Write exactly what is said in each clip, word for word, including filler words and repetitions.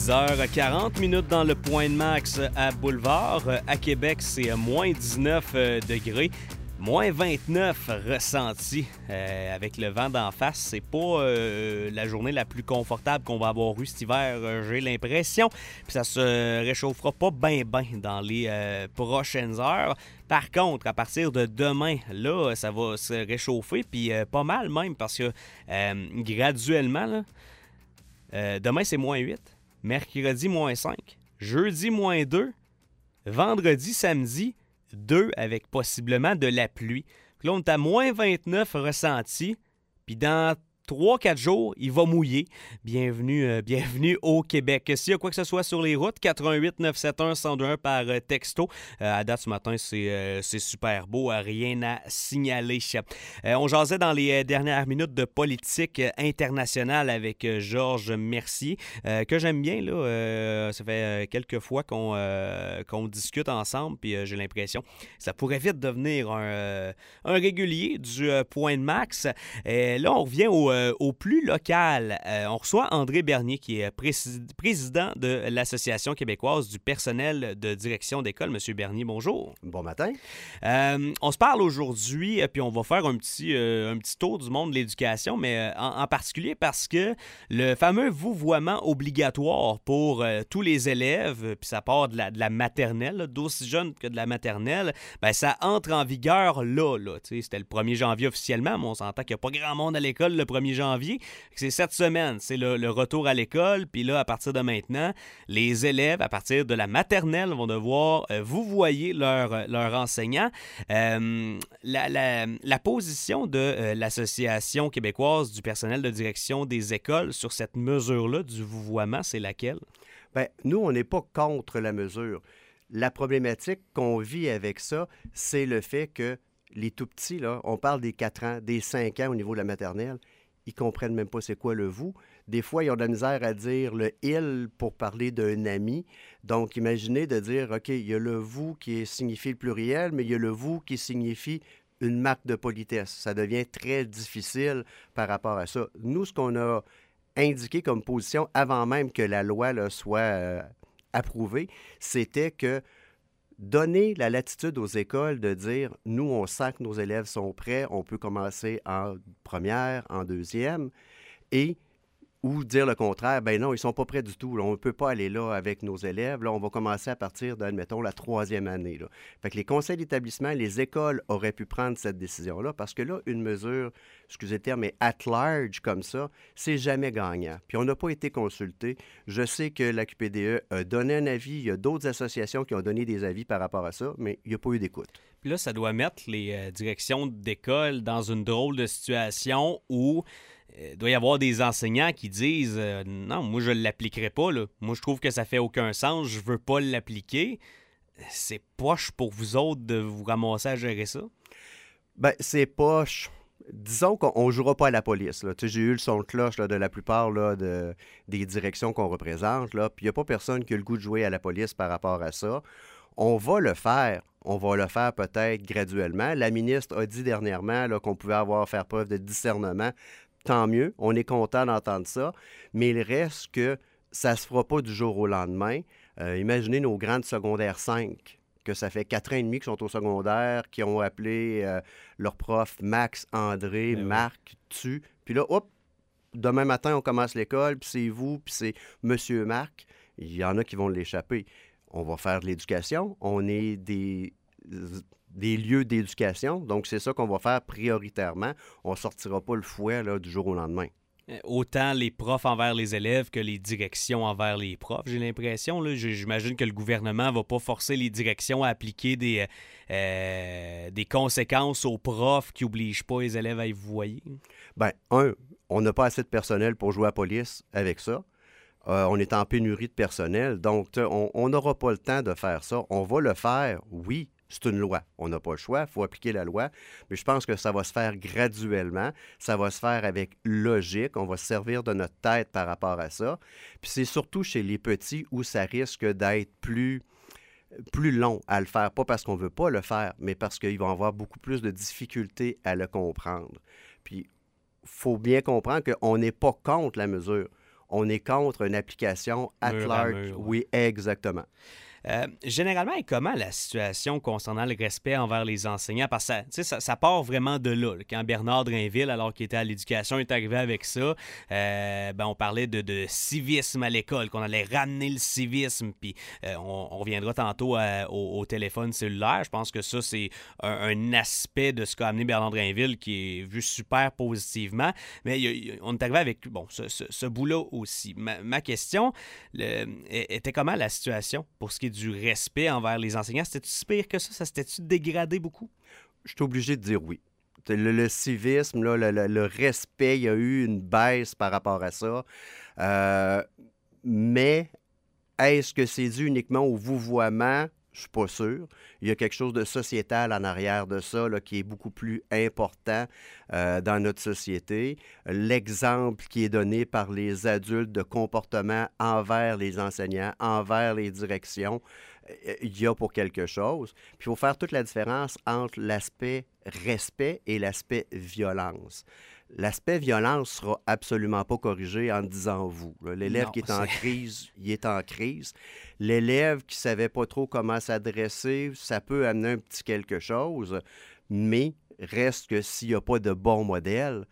dix heures quarante minutes dans le point de max à Boulevard. À Québec, c'est moins dix-neuf degrés. Moins vingt-neuf ressentis euh, avec le vent d'en face. C'est pas euh, la journée la plus confortable qu'on va avoir eue cet hiver, euh, j'ai l'impression. Puis ça se réchauffera pas bien bien dans les euh, prochaines heures. Par contre, à partir de demain, là, ça va se réchauffer, puis euh, pas mal même, parce que euh, graduellement, là, euh, demain c'est moins huit, mercredi moins cinq, jeudi moins deux, vendredi, samedi, deux avec possiblement de la pluie. Puis là, on est à moins vingt-neuf ressenti. Puis dans trois quatre jours, il va mouiller. Bienvenue, euh, bienvenue au Québec. S'il y a quoi que ce soit sur les routes, quatre un huit neuf sept un un zéro deux un par euh, texto. Euh, à date ce matin, c'est, euh, c'est super beau. Euh, rien à signaler. Euh, on jasait dans les euh, dernières minutes de politique euh, internationale avec euh, Georges Mercier, euh, que j'aime bien. Là, euh, ça fait euh, quelques fois qu'on, euh, qu'on discute ensemble, puis euh, j'ai l'impression que ça pourrait vite devenir un, euh, un régulier du euh, point de max. Et là, on revient au Euh, au plus local. Euh, on reçoit André Bernier, qui est prési- président de l'Association québécoise du personnel de direction d'école. Monsieur Bernier, bonjour. Bon matin. Euh, on se parle aujourd'hui, puis on va faire un petit, euh, un petit tour du monde de l'éducation, mais en, en particulier parce que le fameux vouvoiement obligatoire pour euh, tous les élèves, puis ça part de la, de la maternelle, là, d'aussi jeune que de la maternelle, ben ça entre en vigueur là. là c'était le premier janvier officiellement, mais on s'entend qu'il n'y a pas grand monde à l'école le premier janvier. C'est cette semaine, c'est le, le retour à l'école. Puis là, à partir de maintenant, les élèves, à partir de la maternelle, vont devoir euh, vous voyez leur, leur enseignant. Euh, la, la, la position de euh, l'Association québécoise du personnel de direction des écoles sur cette mesure-là du vouvoiement, c'est laquelle? Bien, nous, on n'est pas contre la mesure. La problématique qu'on vit avec ça, c'est le fait que les tout-petits, là, on parle des quatre ans, des cinq ans au niveau de la maternelle, ils comprennent même pas c'est quoi le « vous ». Des fois, ils ont de la misère à dire le « il » pour parler d'un ami. Donc, imaginez de dire, OK, il y a le « vous » qui signifie le pluriel, mais il y a le « vous » qui signifie une marque de politesse. Ça devient très difficile par rapport à ça. Nous, ce qu'on a indiqué comme position avant même que la loi là, soit euh, approuvée, c'était que donner la latitude aux écoles de dire, nous, on sent que nos élèves sont prêts, on peut commencer en première, en deuxième, et ou dire le contraire, ben non, ils ne sont pas prêts du tout. Là, on ne peut pas aller là avec nos élèves. Là, on va commencer à partir de, admettons, la troisième année. Là. Fait que les conseils d'établissement, les écoles auraient pu prendre cette décision-là parce que là, une mesure, excusez le terme, mais at large comme ça, c'est jamais gagnant. Puis on n'a pas été consulté. Je sais que la Q P D E a donné un avis. Il y a d'autres associations qui ont donné des avis par rapport à ça, mais il n'y a pas eu d'écoute. Puis là, ça doit mettre les euh, directions d'école dans une drôle de situation où il doit y avoir des enseignants qui disent euh, « Non, moi, je ne l'appliquerai pas. Là. Moi, je trouve que ça fait aucun sens. Je ne veux pas l'appliquer. » C'est poche pour vous autres de vous ramasser à gérer ça? Bien, c'est poche. Disons qu'on ne jouera pas à la police. Là. Tu sais, j'ai eu le son de cloche là, de la plupart là, de, des directions qu'on représente. Là, puis il n'y a pas personne qui a le goût de jouer à la police par rapport à ça. On va le faire. On va le faire peut-être graduellement. La ministre a dit dernièrement là, qu'on pouvait avoir faire preuve de discernement. Tant mieux, on est content d'entendre ça, mais il reste que ça ne se fera pas du jour au lendemain. Euh, imaginez nos grandes secondaires cinq, que ça fait quatre ans et demi qu'ils sont au secondaire, qui ont appelé euh, leur prof Max, André, Ben Marc, oui. Tu. Puis là, hop, demain matin, on commence l'école, puis c'est vous, puis c'est Monsieur Marc. Il y en a qui vont l'échapper. On va faire de l'éducation. On est des... des lieux d'éducation. Donc, c'est ça qu'on va faire prioritairement. On ne sortira pas le fouet là, du jour au lendemain. Autant les profs envers les élèves que les directions envers les profs, j'ai l'impression. Là, j'imagine que le gouvernement ne va pas forcer les directions à appliquer des, euh, des conséquences aux profs qui n'obligent pas les élèves à y vouvoyer. Bien, un, on n'a pas assez de personnel pour jouer à la police avec ça. Euh, on est en pénurie de personnel, donc on n'aura pas le temps de faire ça. On va le faire, oui, c'est une loi. On n'a pas le choix, il faut appliquer la loi, mais je pense que ça va se faire graduellement, ça va se faire avec logique, on va se servir de notre tête par rapport à ça. Puis c'est surtout chez les petits où ça risque d'être plus, plus long à le faire, pas parce qu'on ne veut pas le faire, mais parce qu'ils vont avoir beaucoup plus de difficultés à le comprendre. Puis il faut bien comprendre qu'on n'est pas contre la mesure. On est contre une application at Mur à large. mur, ouais. Oui, exactement. Euh, généralement, et comment la situation concernant le respect envers les enseignants? Parce que ça, tu sais, ça, ça part vraiment de là. là. Quand Bernard Drinville, alors qu'il était à l'éducation, est arrivé avec ça, euh, ben, on parlait de, de civisme à l'école, qu'on allait ramener le civisme. Puis euh, on, on reviendra tantôt à, au, au téléphone cellulaire. Je pense que ça, c'est un, un aspect de ce qu'a amené Bernard Drinville qui est vu super positivement. Mais il, il, on est arrivé avec bon, ce, ce, ce bout-là aussi. Ma, ma question le, était comment la situation pour ce qui est du respect envers les enseignants? C'était-tu si pire que ça? Ça s'était-tu dégradé beaucoup? Je suis obligé de dire oui. Le, le civisme, là, le, le, le respect, il y a eu une baisse par rapport à ça. Euh, mais est-ce que c'est dû uniquement au vouvoiement? Je ne suis pas sûr. Il y a quelque chose de sociétal en arrière de ça là, qui est beaucoup plus important euh, dans notre société. L'exemple qui est donné par les adultes de comportement envers les enseignants, envers les directions, il y a pour quelque chose. Puis il faut faire toute la différence entre l'aspect respect et l'aspect violence. L'aspect violence ne sera absolument pas corrigé en disant vous. L'élève Non, qui est en c'est- crise, il est en crise. L'élève qui ne savait pas trop comment s'adresser, ça peut amener un petit quelque chose, mais reste que s'il n'y a pas de bon modèle,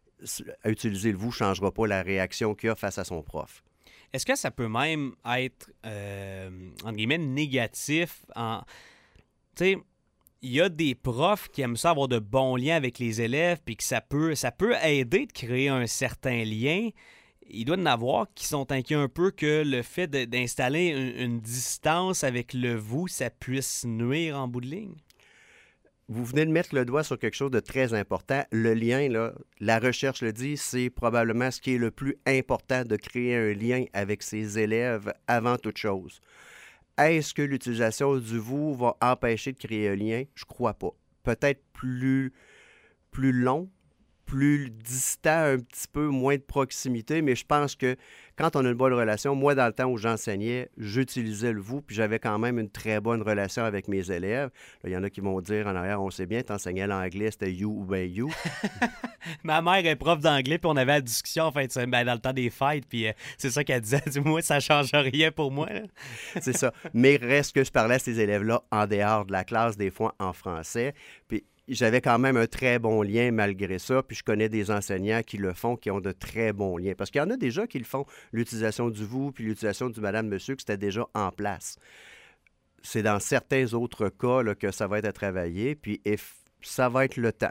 à utiliser le vous ne changera pas la réaction qu'il a face à son prof. Est-ce que ça peut même être, euh, entre guillemets, négatif en... Tu sais, il y a des profs qui aiment ça avoir de bons liens avec les élèves, puis que ça peut, ça peut aider de créer un certain lien. Il doit y en avoir qui sont inquiets un peu que le fait de- d'installer une, une distance avec le vous, ça puisse nuire en bout de ligne. Vous venez de mettre le doigt sur quelque chose de très important. Le lien, là, la recherche le dit, c'est probablement ce qui est le plus important de créer un lien avec ses élèves avant toute chose. Est-ce que l'utilisation du vous va empêcher de créer un lien? Je crois pas. Peut-être plus, plus long, plus distant, un petit peu moins de proximité, mais je pense que quand on a une bonne relation, moi, dans le temps où j'enseignais, j'utilisais le vous, puis j'avais quand même une très bonne relation avec mes élèves. Là, il y en a qui vont dire en arrière, on sait bien, t'enseignais l'anglais, c'était you ou ben you. Ma mère est prof d'anglais, puis on avait la discussion en fait, ben, dans le temps des fêtes, puis euh, c'est ça qu'elle disait. Elle dit, moi, ça change rien pour moi. Là. C'est ça. Mais reste que je parlais à ces élèves-là en dehors de la classe, des fois en français. Puis j'avais quand même un très bon lien malgré ça. Puis je connais des enseignants qui le font, qui ont de très bons liens. Parce qu'il y en a déjà qui le font, l'utilisation du vous, puis l'utilisation du madame, monsieur, que c'était déjà en place. C'est dans certains autres cas là, que ça va être à travailler, puis if- ça va être le temps.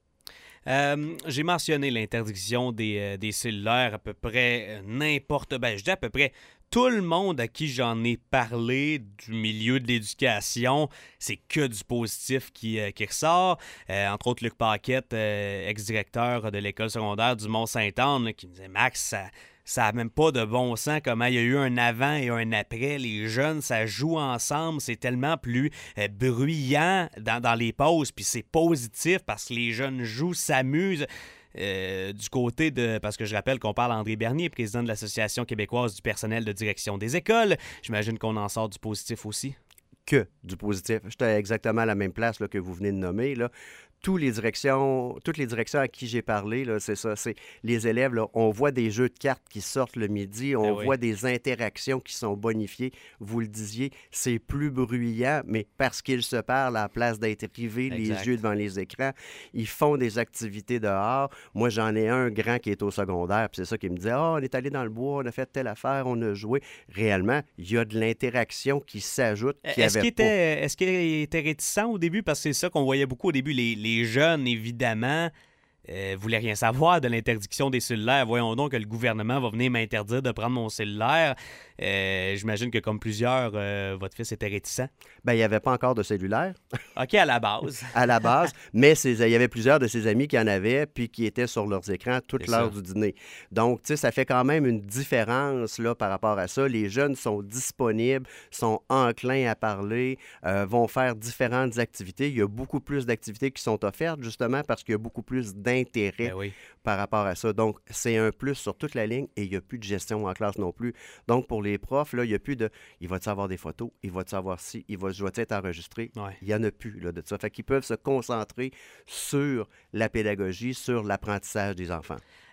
Euh, j'ai mentionné l'interdiction des, euh, des cellulaires à peu près euh, n'importe... Ben, je dis à peu près tout le monde à qui j'en ai parlé du milieu de l'éducation, c'est que du positif qui, euh, qui ressort. Euh, entre autres, Luc Paquette, euh, ex-directeur de l'école secondaire du Mont-Sainte-Anne, là, qui me disait « Max, ça... Ça n'a même pas de bon sens comment il y a eu un avant et un après. Les jeunes, ça joue ensemble. C'est tellement plus euh, bruyant dans, dans les pauses. Puis c'est positif parce que les jeunes jouent, s'amusent. Euh, du côté de... Parce que je rappelle qu'on parle d'André Bernier, président de l'Association québécoise du personnel de direction des écoles. J'imagine qu'on en sort du positif aussi. Que du positif. J'étais exactement à la même place là, que vous venez de nommer. Là. Toutes les directions, toutes les directions à qui j'ai parlé, là, c'est ça. C'est les élèves, là, on voit des jeux de cartes qui sortent le midi, on Ben oui. voit des interactions qui sont bonifiées. Vous le disiez, c'est plus bruyant, mais parce qu'ils se parlent à la place d'être rivés les Exact. yeux devant les écrans, ils font des activités dehors. Moi, j'en ai un grand qui est au secondaire, puis c'est ça qui me dit « Ah, on est allé dans le bois, on a fait telle affaire, on a joué. » Réellement, il y a de l'interaction qui s'ajoute, qui Est-ce avait qu'il pas. était, est-ce qu'il était réticent au début? Parce que c'est ça qu'on voyait beaucoup au début. Les, les jeunes, évidemment, euh, voulaient rien savoir de l'interdiction des cellulaires. Voyons donc que le gouvernement va venir m'interdire de prendre mon cellulaire. Euh, j'imagine que comme plusieurs, euh, votre fils était réticent. Ben, il n'y avait pas encore de cellulaire. OK, à la base. à la base, mais ses- il y avait plusieurs de ses amis qui en avaient puis qui étaient sur leurs écrans toute C'est l'heure ça. du dîner. Donc, tu sais, ça fait quand même une différence là, par rapport à ça. Les jeunes sont disponibles, sont enclins à parler, euh, vont faire différentes activités. Il y a beaucoup plus d'activités qui sont offertes justement parce qu'il y a beaucoup plus d'intérêt Ben oui. par rapport à ça. Donc, c'est un plus sur toute la ligne et il n'y a plus de gestion en classe non plus. Donc, pour les profs, là, il n'y a plus de « il va-tu avoir des photos? Il va-tu avoir ci? Il va, je vais être enregistré? Ouais. » Il n'y en a plus là, de ça. Fait qu'ils peuvent se concentrer sur la pédagogie, sur l'apprentissage des enfants.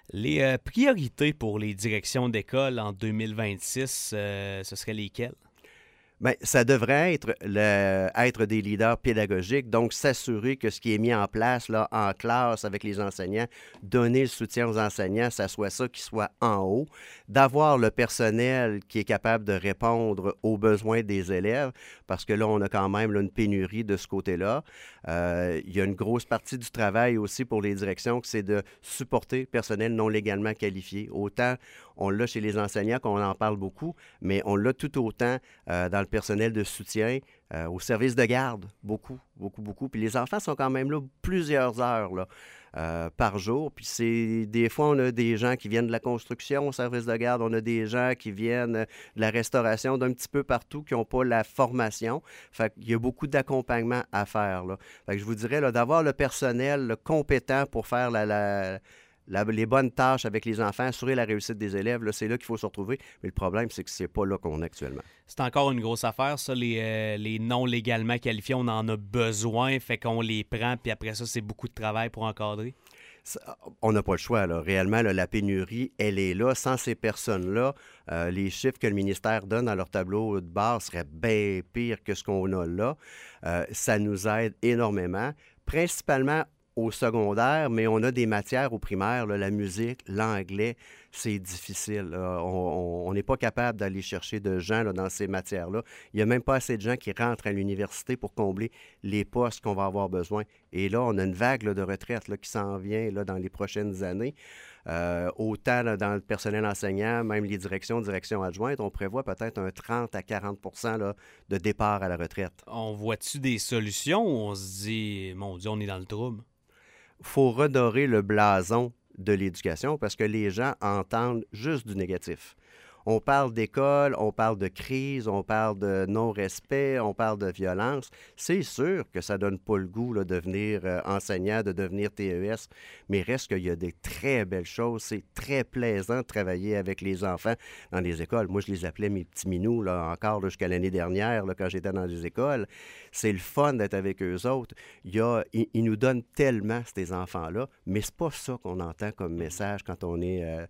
Les euh, priorités pour les directions d'école en deux mille vingt-six, euh, ce seraient lesquelles? Bien, ça devrait être, le- être des leaders pédagogiques, donc s'assurer que ce qui est mis en place là, en classe avec les enseignants, donner le soutien aux enseignants, ça soit ça qui soit en haut, d'avoir le personnel qui est capable de répondre aux besoins des élèves, parce que là, on a quand même là, une pénurie de ce côté-là. Euh, il y a une grosse partie du travail aussi pour les directions, que c'est de supporter le personnel non légalement qualifié. Autant on l'a chez les enseignants, qu'on en parle beaucoup, mais on l'a tout autant euh, dans le personnel de soutien, euh, au service de garde, beaucoup, beaucoup, beaucoup. Puis les enfants sont quand même là plusieurs heures là, euh, par jour. Puis c'est des fois, on a des gens qui viennent de la construction au service de garde, on a des gens qui viennent de la restauration, d'un petit peu partout, qui n'ont pas la formation. Fait qu'il y a beaucoup d'accompagnement à faire, là. Fait que je vous dirais là, d'avoir le personnel là, compétent pour faire la, la La- les bonnes tâches avec les enfants, assurer la réussite des élèves, là, c'est là qu'il faut se retrouver. Mais le problème, c'est que c'est pas là qu'on est actuellement. C'est encore une grosse affaire, ça, les, euh, les non légalement qualifiés, on en a besoin, fait qu'on les prend, puis après ça, c'est beaucoup de travail pour encadrer. Ça, on n'a pas le choix, là. Réellement, là, la pénurie, elle est là. Sans ces personnes-là, euh, les chiffres que le ministère donne dans leur tableau de bord seraient bien pires que ce qu'on a là. Euh, ça nous aide énormément, principalement au secondaire, mais on a des matières au primaire, là, la musique, l'anglais, c'est difficile. Là. On n'est pas capable d'aller chercher de gens là, dans ces matières-là. Il n'y a même pas assez de gens qui rentrent à l'université pour combler les postes qu'on va avoir besoin. Et là, on a une vague là, de retraite là, qui s'en vient là, dans les prochaines années. Euh, autant là, dans le personnel enseignant, même les directions, directions adjointes, on prévoit peut-être un trente à quarante pour cent là, de départ à la retraite. On voit-tu des solutions ou on se dit, mon Dieu, on est dans le trouble? Il faut redorer le blason de l'éducation parce que les gens entendent juste du négatif. On parle d'école, on parle de crise, on parle de non-respect, on parle de violence. C'est sûr que ça donne pas le goût là, de devenir euh, enseignant, de devenir T E S, mais reste qu'il y a des très belles choses. C'est très plaisant de travailler avec les enfants dans les écoles. Moi, je les appelais mes petits minous, là, encore là, jusqu'à l'année dernière, là, quand j'étais dans les écoles. C'est le fun d'être avec eux autres. Il y a, ils, ils nous donnent tellement, ces enfants-là, mais c'est pas ça qu'on entend comme message quand on est... euh,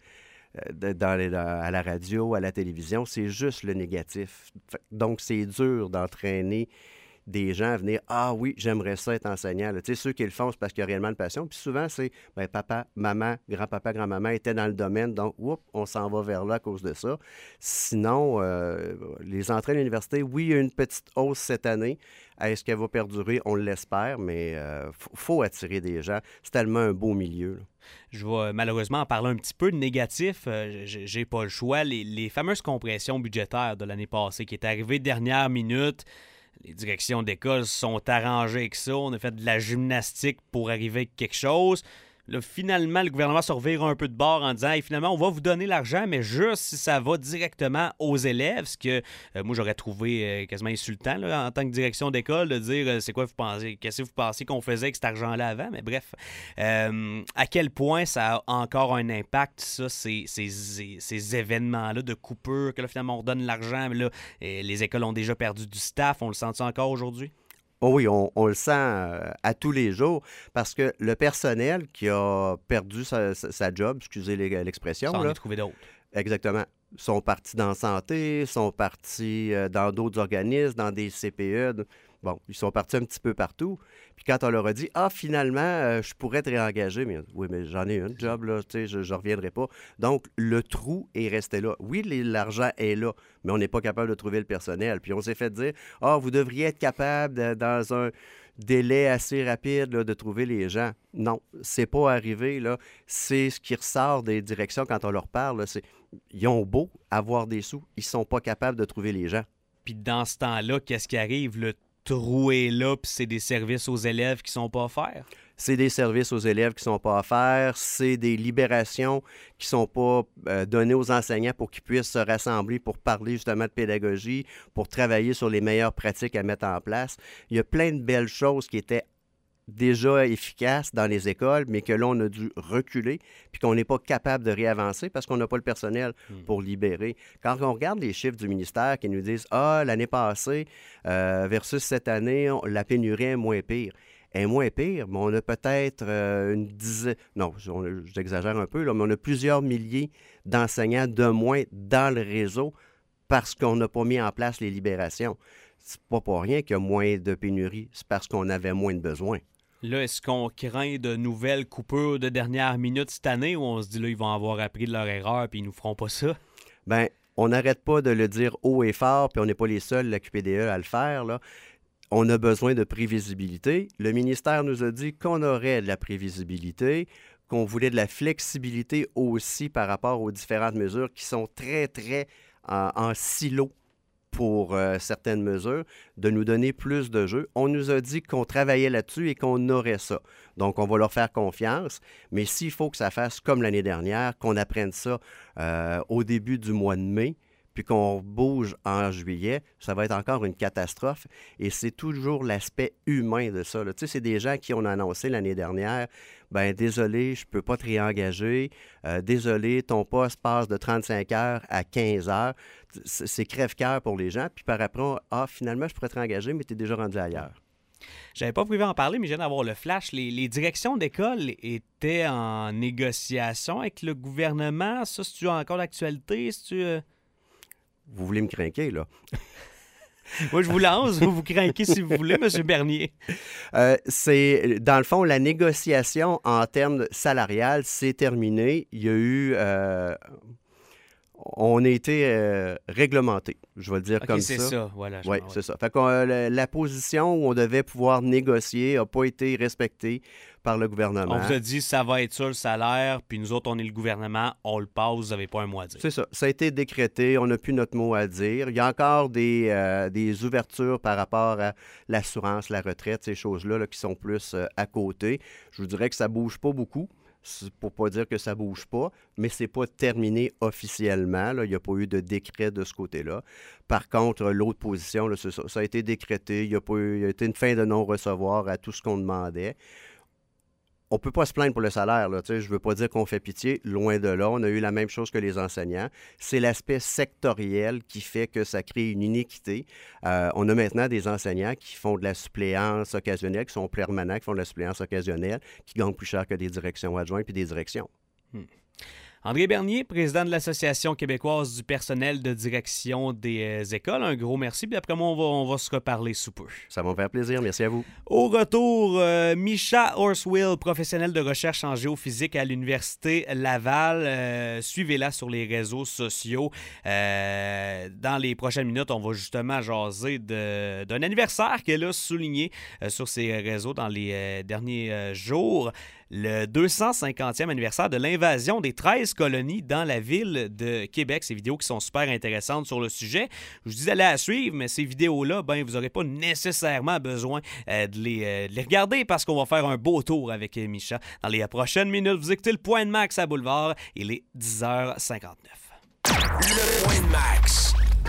Dans les, dans, à la radio, à la télévision, c'est juste le négatif. Donc, c'est dur d'entraîner des gens à venir « Ah oui, j'aimerais ça être enseignant. » Tu sais, ceux qui le font, c'est parce qu'il y a réellement de passion. Puis souvent, c'est ben, papa, maman, grand-papa, grand-maman étaient dans le domaine, donc oups, on s'en va vers là à cause de ça. Sinon, euh, les entrées à l'université, oui, il y a une petite hausse cette année. Est-ce qu'elle va perdurer? On l'espère, mais il euh, faut, faut attirer des gens. C'est tellement un beau milieu, là. Je vais malheureusement en parler un petit peu de négatif. Euh, j'ai pas le choix. Les, les fameuses compressions budgétaires de l'année passée qui est arrivée dernière minute, les directions d'école se sont arrangées avec ça. On a fait de la gymnastique pour arriver avec quelque chose. Là, finalement, le gouvernement se revire un peu de bord en disant hey, finalement, on va vous donner l'argent, mais juste si ça va directement aux élèves, ce que euh, moi j'aurais trouvé euh, quasiment insultant là, en tant que direction d'école de dire euh, c'est quoi vous pensez, qu'est-ce que vous pensez qu'on faisait avec cet argent-là avant, mais bref, euh, à quel point ça a encore un impact, ça, ces, ces, ces, ces événements-là de coupure, que là finalement on redonne l'argent, mais là, euh, les écoles ont déjà perdu du staff, on le sent encore aujourd'hui? Oh oui, on, on le sent euh, à tous les jours parce que le personnel qui a perdu sa, sa- sa job, excusez l'e- l'expression, Ça en là, est trouvé d'autres. exactement, sont partis dans la santé, sont partis euh, dans d'autres organismes, dans des C P E. de- Bon, ils sont partis un petit peu partout. Puis quand on leur a dit, ah, finalement, euh, je pourrais te réengager, mais oui, mais j'en ai une job, là, tu sais, je ne reviendrai pas. Donc, le trou est resté là. Oui, les- l'argent est là, mais on n'est pas capable de trouver le personnel. Puis on s'est fait dire, ah, vous devriez être capable, de- dans un délai assez rapide, là, de trouver les gens. Non, c'est pas arrivé, là. C'est ce qui ressort des directions quand on leur parle, là, c'est ils ont beau avoir des sous, ils sont pas capables de trouver les gens. Puis dans ce temps-là, qu'est-ce qui arrive? Le trou est là, puis c'est des services aux élèves qui sont pas offerts. C'est des services aux élèves qui sont pas offerts, c'est des libérations qui sont pas euh, données aux enseignants pour qu'ils puissent se rassembler pour parler justement de pédagogie, pour travailler sur les meilleures pratiques à mettre en place. Il y a plein de belles choses qui étaient déjà efficaces dans les écoles, mais que là, on a dû reculer, puis qu'on n'est pas capable de réavancer parce qu'on n'a pas le personnel Hmm. pour libérer. Quand on regarde les chiffres du ministère qui nous disent « Ah, l'année passée euh, versus cette année, on- la pénurie est moins pire », est moins pire, mais on a peut-être euh, une dizaine, non, on, j'exagère un peu, là, mais on a plusieurs milliers d'enseignants de moins dans le réseau parce qu'on n'a pas mis en place les libérations. C'est pas pour rien qu'il y a moins de pénurie, c'est parce qu'on avait moins de besoins. Là, est-ce qu'on craint de nouvelles coupures de dernière minute cette année ou on se dit là, ils vont avoir appris de leur erreur puis ils nous feront pas ça? Bien, on n'arrête pas de le dire haut et fort, puis on n'est pas les seuls, la Q P D E, à le faire, là. On a besoin de prévisibilité. Le ministère nous a dit qu'on aurait de la prévisibilité, qu'on voulait de la flexibilité aussi par rapport aux différentes mesures qui sont très, très en, en silo pour euh, certaines mesures, de nous donner plus de jeux. On nous a dit qu'on travaillait là-dessus et qu'on aurait ça. Donc, on va leur faire confiance, mais s'il faut que ça fasse comme l'année dernière, qu'on apprenne ça euh, au début du mois de mai, puis qu'on bouge en juillet, ça va être encore une catastrophe. Et c'est toujours l'aspect humain de ça, là. Tu sais, c'est des gens qui ont annoncé l'année dernière, ben désolé, je ne peux pas te réengager. Euh, désolé, ton poste passe de trente-cinq heures à quinze heures. C'est, c'est crève-cœur pour les gens. Puis par après, ah, finalement, je pourrais te réengager, mais tu es déjà rendu ailleurs. J'avais pas prévu en parler, mais je viens d'avoir le flash. Les, les directions d'école étaient en négociation avec le gouvernement. Ça, c'est-tu encore d'actualité? C'est-tu... Euh... Vous voulez me craquer, là? Moi, je vous lance, vous vous craquez si vous voulez, M. Bernier. Euh, c'est, dans le fond, la négociation en termes salarial, c'est terminé. Il y a eu... Euh, on a été euh, réglementé, je vais le dire okay, comme c'est ça. c'est ça, voilà. Oui, c'est ça. Fait que euh, la position où on devait pouvoir négocier n'a pas été respectée par le gouvernement. On vous a dit ça va être ça le salaire, puis nous autres, on est le gouvernement, on le passe, vous n'avez pas un mot à dire. C'est ça. Ça a été décrété, on n'a plus notre mot à dire. Il y a encore des, euh, des ouvertures par rapport à l'assurance, la retraite, ces choses-là là, qui sont plus euh, à côté. Je vous dirais que ça ne bouge pas beaucoup. C'est pour pas dire que ça ne bouge pas, mais ce n'est pas terminé officiellement. Là. Il n'y a pas eu de décret de ce côté-là. Par contre, l'autre position, là, c'est ça. Ça a été décrété. Il y a, pas eu, il y a été une fin de non-recevoir à tout ce qu'on demandait. On ne peut pas se plaindre pour le salaire. Là, je ne veux pas dire qu'on fait pitié. Loin de là, on a eu la même chose que les enseignants. C'est l'aspect sectoriel qui fait que ça crée une iniquité. Euh, on a maintenant des enseignants qui font de la suppléance occasionnelle, qui sont permanents, qui font de la suppléance occasionnelle, qui gagnent plus cher que des directions adjointes puis des directions. Hmm. André Bernier, président de l'Association québécoise du personnel de direction des euh, écoles. Un gros merci. Puis après moi, on va, on va se reparler sous peu. Ça va me faire plaisir. Merci à vous. Au retour, euh, Misha Horswill, professionnelle de recherche en géophysique à l'Université Laval. Euh, suivez-la sur les réseaux sociaux. Euh, dans les prochaines minutes, on va justement jaser de, d'un anniversaire qu'elle a souligné euh, sur ses réseaux dans les euh, derniers euh, jours. Le deux cent cinquantième anniversaire de l'invasion des treize colonies dans la ville de Québec. Ces vidéos qui sont super intéressantes sur le sujet. Je vous dis d'aller à suivre, mais ces vidéos-là, ben, vous n'aurez pas nécessairement besoin euh, de, les, euh, de les regarder parce qu'on va faire un beau tour avec euh, Misha. Dans les prochaines minutes, vous écoutez le Point de Max à Boulevard. Il est dix heures cinquante-neuf. Le Point de Max.